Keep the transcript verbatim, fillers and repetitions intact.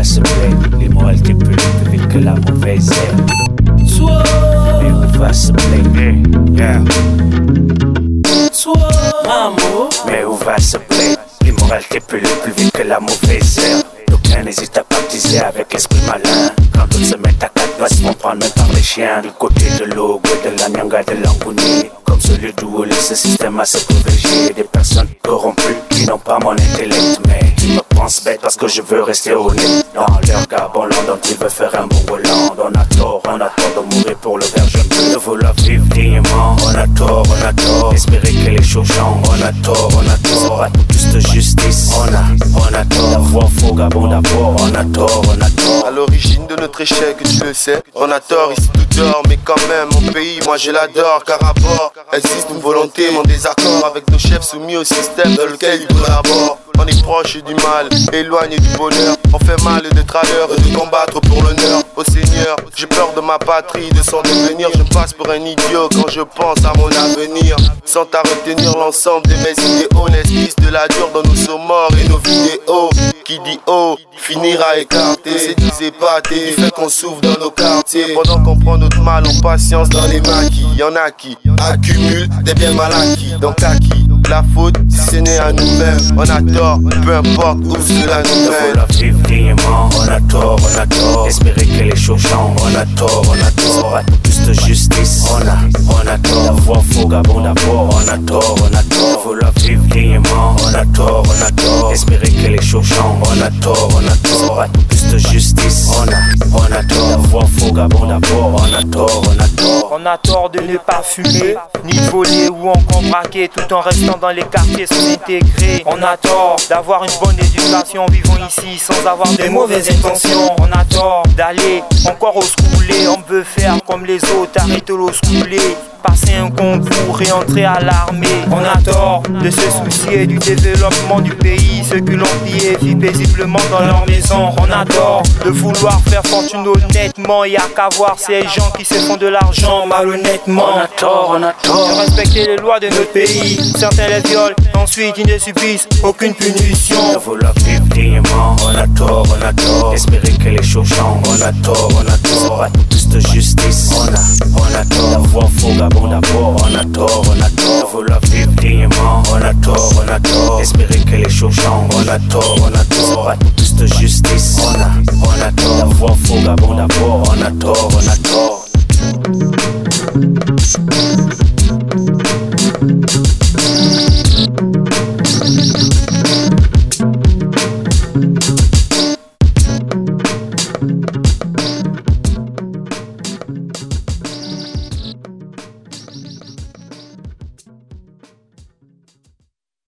va se plaindre? L'immoralité peut plus vite que la mauvaise herbe. Mais où va se plaindre? Yeah. Maman, mais où va se plaindre? L'immoralité peut plus vite que la mauvaise herbe. D'aucuns n'hésitent à baptiser avec l'esprit malin. Quand d'autres se mettent à quatre pattes, se font prendre même par les chiens. Du côté de l'eau, de la nyanga, de l'angouni. Comme celui d'où ce système a se privilégié. Des personnes corrompues qui n'ont pas mon intellect, mais qui me pensent bête parce que je veux rester honnête. Dans leur gabon dont ils veulent faire un bon Hollande. On a tort, on a tort de mourir pour le verge bleu. De vouloir vivre dignement, on a tort, on a tort. Espérer que les choses changent, on a tort, on a tort. Pas plus de justice, on a, on a tort. D'avoir faux gabon d'abord, on a tort, on a tort. À l'origine de notre échec, tu le sais, on a tort, ici tout dort. Mais quand même, mon pays, moi je l'adore. Car à bord, existe une volonté, mon désaccord avec nos chefs soumis au système dans lequel ils collaborent. On est proche du mal, éloigné du bonheur. On fait mal d'être à l'heure et de combattre pour l'honneur. Ô Seigneur, j'ai peur de ma patrie, de son devenir. Je passe pour un idiot quand je pense à mon avenir. Sans à retenir l'ensemble de mes idéaux. L'esquisse de la dure dans nos sommes morts et nos vidéos. Qui dit oh, finira écarté. C'est des épatés, du fait qu'on souffre dans nos quartiers. Pendant qu'on prend notre mal en patience dans les maquis. Y'en a qui accumulent des biens mal acquis. Donc à qui la faute, si ce n'est à nous-mêmes? On a tort, peu importe où cela nous mène. Vouloir vivre dignement, on a tort, on a tort. Espérer que les choses changent, on a tort, on a tort. Pas plus de justice, on a, on a tort. D'avoir faux gabon d'abord, on a tort, on a tort. Vouloir vivre dignement, on a tort, on a tort. Espérer que les choses changent, on a tort, on a tort. Pas plus de justice, on a, on a tort. D'avoir faux gabon d'abord, on a tort, on a tort. On a tort de ne pas fumer, ni voler ou encore braquer, tout en restant dans les quartiers sans intégrer. On a tort d'avoir une bonne éducation, vivons ici sans avoir de mauvaises intentions. On a tort d'aller encore au schoolé, on veut faire comme les autres, arrêter l'eau schoolé. Passer un concours et entrer à l'armée. On a tort de se soucier du développement du pays. Ceux que l'on pille vivent paisiblement dans leur maison. On a tort de vouloir faire fortune honnêtement. Y'a qu'à voir ces gens qui se font de l'argent malhonnêtement. On a tort, on a tort de respecter les lois de notre pays. Certains les violent, ensuite ils ne subissent aucune punition. De vouloir vivre dignement, on a tort, on a tort. Espérer que les choses changent, on a tort, on a tort. Pas plus de justice, on a, on a tort. D'avoir faux gabon d'abord, on a tort, on a tort. De vouloir vivre dignement, on a tort, on a tort. Espérer que les choses changent, on a tort, on a tort. Pas plus de justice, on a, on a tort. D'avoir faux gabon d'abord, on a tort, on a tort.